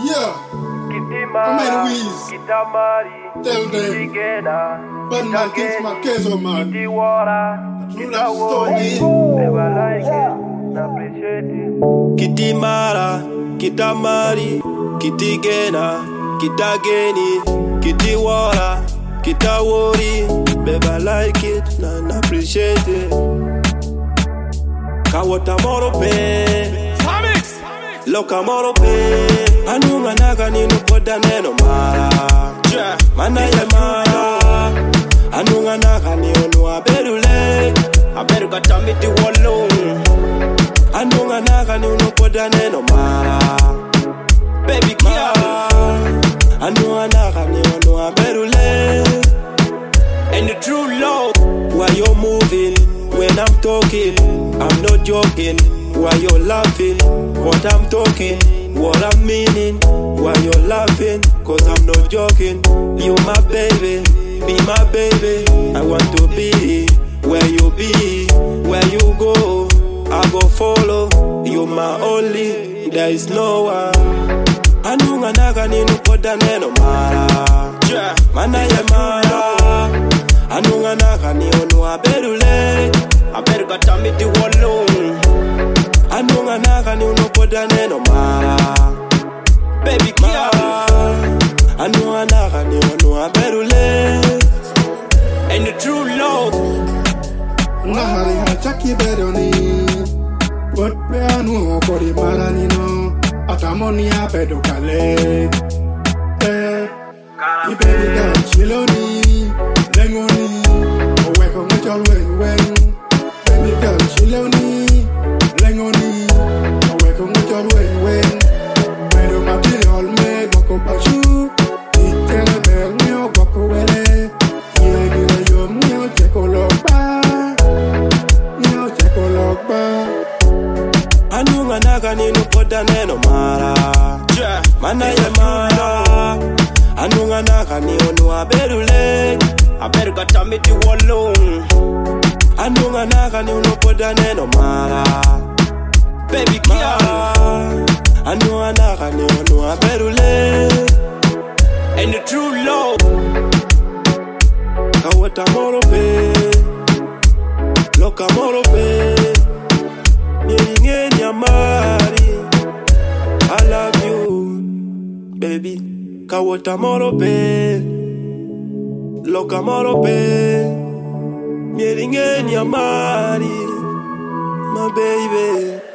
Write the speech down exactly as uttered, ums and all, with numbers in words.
Yeah, I'm in Weez. Tell them, bad man kings my case oh man. True love story. Kitty Mara, Kita Mari, Kitty Gena, Kita Geni, Kitty Wara, Kita Worry. Baby, I like it, and appreciate it. Kawata moro pe, loka moro pe. Anunga naga ninu poda neno mara, mana ya mara. Anunga naga ni onu aberule, aberu katamiti wolo. Anunga naga ni onu poda neno mara, baby kia. Anunga naga ni onu aberule. And the true love, why you're moving when I'm talking, I'm not joking. Why you're laughing, what I'm talking, what I'm meaning. Why you're laughing, cause I'm not joking. You my baby, be my baby. I want to be where you be, where you go, I go follow. You my only, there is no one. Anunga naga ninu poda neno mara, mana ya mara. Anunga naga ni onu aberule, aberu katamiti wolo. Anunga naga ni onu poda neno mara, baby kia. Anunga naga ni onu aberule. And the true love, Nahari hachaki bedoni, but pe anu kori mara nino. Atamoni abedo kale, eh. Ibedi ga chiloni, lengoni, oweko muchal wen wen. Ibedi ga chiloni, lengoni, oweko muchal wen wen. Pero material me goko pachu, itele mer mio goko wele. Yegile yo mio cheko lokba, mio cheko lokba. Anunga naga ninu poda neno mara, mana ya mara. Anunga naga ni onu aberule, aberu katamiti wolo. Anunga naga ni onu poda neno mara, baby kia. Anunga naga ni onu aberule. And the true love, kawata moro pe, loka moro pe. Nyeri amari, I love you, baby. Kawata moro pe, loka moro pe. Nyeri amari, my baby.